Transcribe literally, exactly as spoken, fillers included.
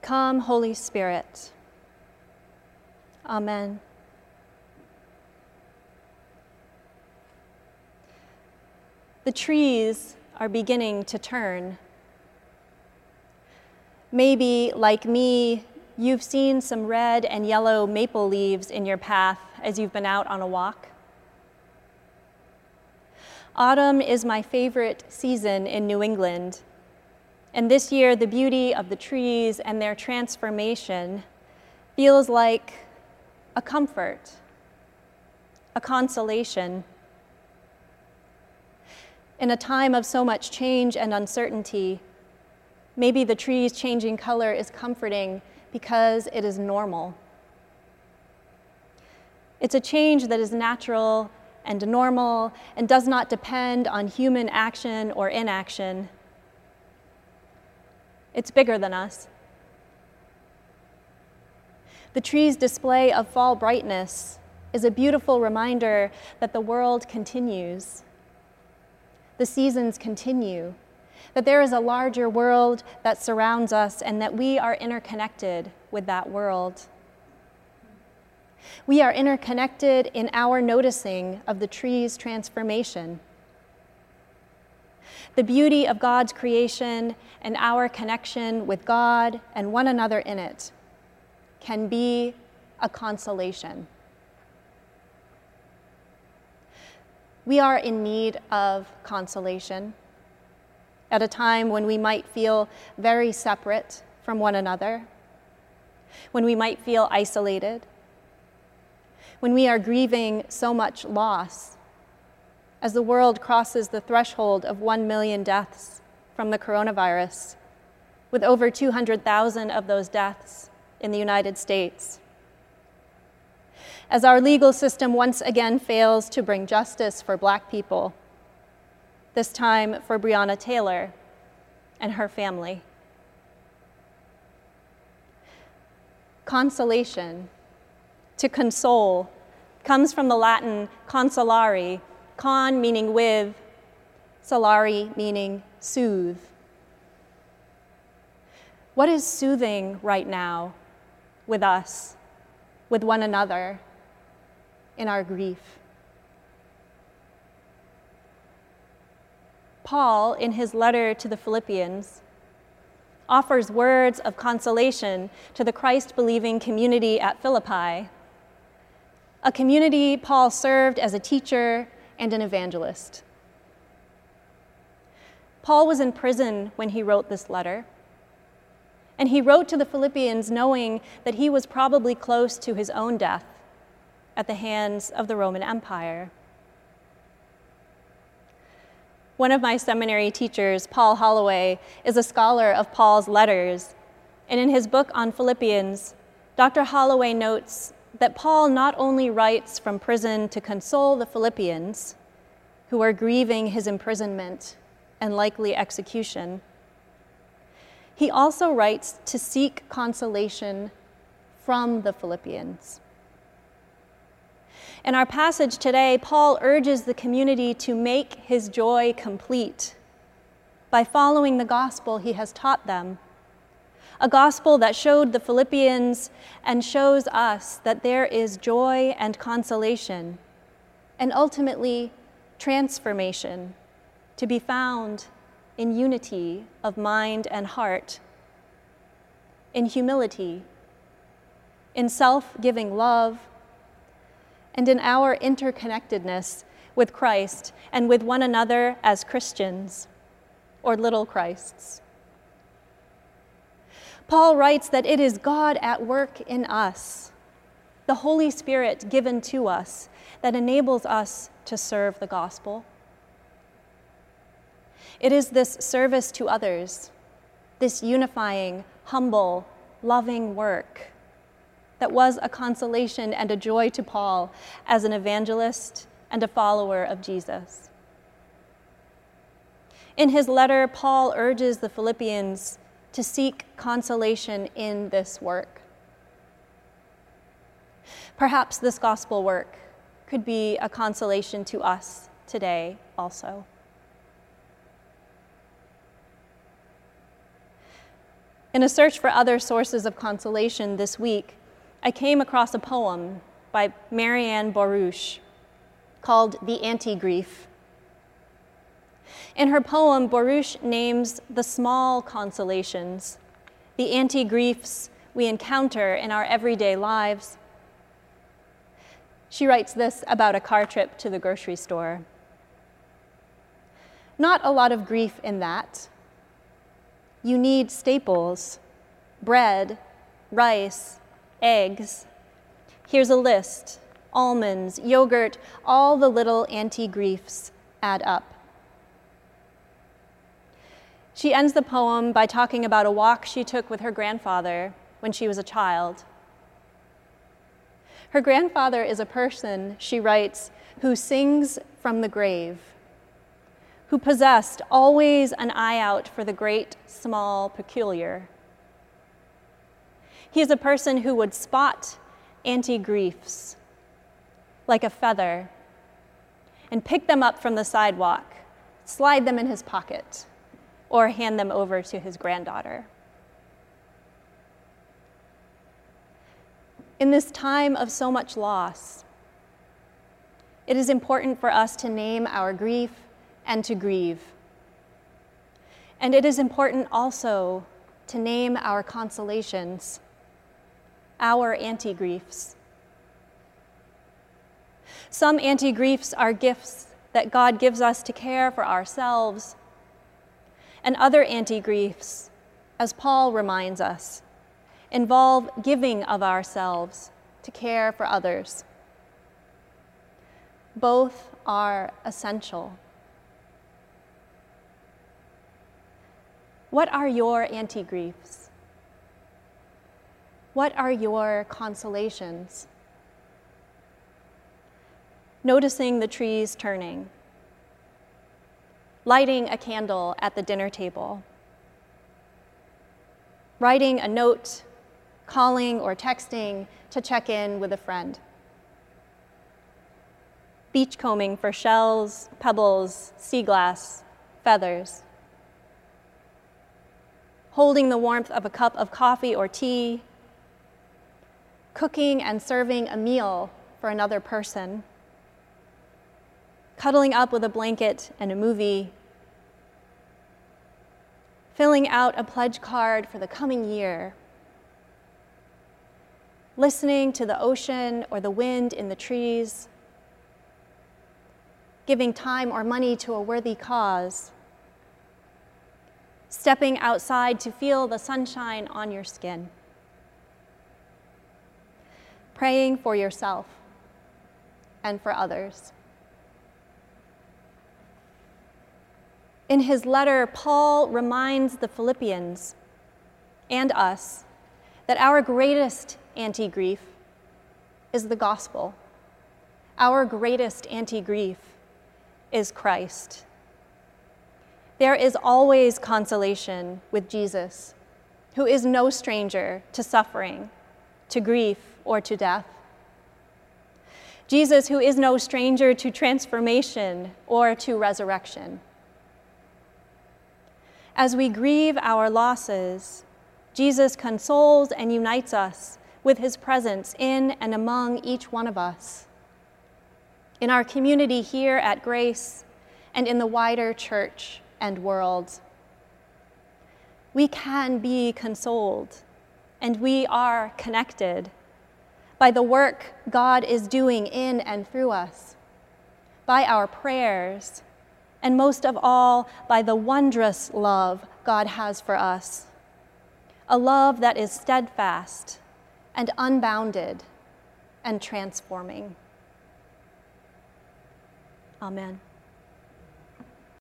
Come, Holy Spirit. Amen. The trees are beginning to turn. Maybe, like me, you've seen some red and yellow maple leaves in your path as you've been out on a walk. Autumn is my favorite season in New England, and this year the beauty of the trees and their transformation feels like a comfort, a consolation. In a time of so much change and uncertainty, maybe the trees changing color is comforting because it is normal. It's a change that is natural and normal and does not depend on human action or inaction. It's bigger than us. The tree's display of fall brightness is a beautiful reminder that the world continues. The seasons continue, that there is a larger world that surrounds us and that we are interconnected with that world. We are interconnected in our noticing of the tree's transformation. The beauty of God's creation and our connection with God and one another in it can be a consolation. We are in need of consolation at a time when we might feel very separate from one another, when we might feel isolated, when we are grieving so much loss as the world crosses the threshold of one million deaths from the coronavirus, with over two hundred thousand of those deaths in the United States. As our legal system once again fails to bring justice for Black people, this time for Breonna Taylor and her family. Consolation, to console, comes from the Latin consolare, con meaning with, solare meaning soothe. What is soothing right now with us, with one another, in our grief? Paul, in his letter to the Philippians, offers words of consolation to the Christ-believing community at Philippi, a community Paul served as a teacher and an evangelist. Paul was in prison when he wrote this letter, and he wrote to the Philippians knowing that he was probably close to his own death at the hands of the Roman Empire. One of my seminary teachers, Paul Holloway, is a scholar of Paul's letters, and in his book on Philippians, Doctor Holloway notes that Paul not only writes from prison to console the Philippians, who are grieving his imprisonment and likely execution, he also writes to seek consolation from the Philippians. In our passage today, Paul urges the community to make his joy complete by following the gospel he has taught them, a gospel that showed the Philippians and shows us that there is joy and consolation, and ultimately transformation, to be found in unity of mind and heart, in humility, in self-giving love, and in our interconnectedness with Christ and with one another as Christians, or little Christs. Paul writes that it is God at work in us, the Holy Spirit given to us, that enables us to serve the gospel. It is this service to others, this unifying, humble, loving work that was a consolation and a joy to Paul as an evangelist and a follower of Jesus. In his letter, Paul urges the Philippians to seek consolation in this work. Perhaps this gospel work could be a consolation to us today also. In a search for other sources of consolation this week, I came across a poem by Marianne Boruch called The Anti-Grief. In her poem, Boruch names the small consolations, the anti-griefs we encounter in our everyday lives. She writes this about a car trip to the grocery store. Not a lot of grief in that. You need staples, bread, rice, eggs. Here's a list: almonds, yogurt, all the little anti-griefs add up. She ends the poem by talking about a walk she took with her grandfather when she was a child. Her grandfather is a person, she writes, who sings from the grave, who possessed always an eye out for the great, small, peculiar. He is a person who would spot anti-griefs like a feather and pick them up from the sidewalk, slide them in his pocket, or hand them over to his granddaughter. In this time of so much loss, it is important for us to name our grief and to grieve. And it is important also to name our consolations, our anti-griefs. Some anti-griefs are gifts that God gives us to care for ourselves, and other anti-griefs, as Paul reminds us, involve giving of ourselves to care for others. Both are essential. What are your anti-griefs? What are your consolations? Noticing the trees turning, lighting a candle at the dinner table, writing a note, calling or texting to check in with a friend, beachcombing for shells, pebbles, sea glass, feathers, holding the warmth of a cup of coffee or tea, cooking and serving a meal for another person, cuddling up with a blanket and a movie, filling out a pledge card for the coming year, listening to the ocean or the wind in the trees, giving time or money to a worthy cause, stepping outside to feel the sunshine on your skin, praying for yourself and for others. In his letter, Paul reminds the Philippians and us that our greatest anti-grief is the gospel. Our greatest anti-grief is Christ. There is always consolation with Jesus, who is no stranger to suffering, to grief, or to death. Jesus, who is no stranger to transformation or to resurrection. As we grieve our losses, Jesus consoles and unites us with his presence in and among each one of us, in our community here at Grace and in the wider church and world. We can be consoled, and we are connected by the work God is doing in and through us, by our prayers, and most of all, by the wondrous love God has for us, a love that is steadfast and unbounded and transforming. Amen.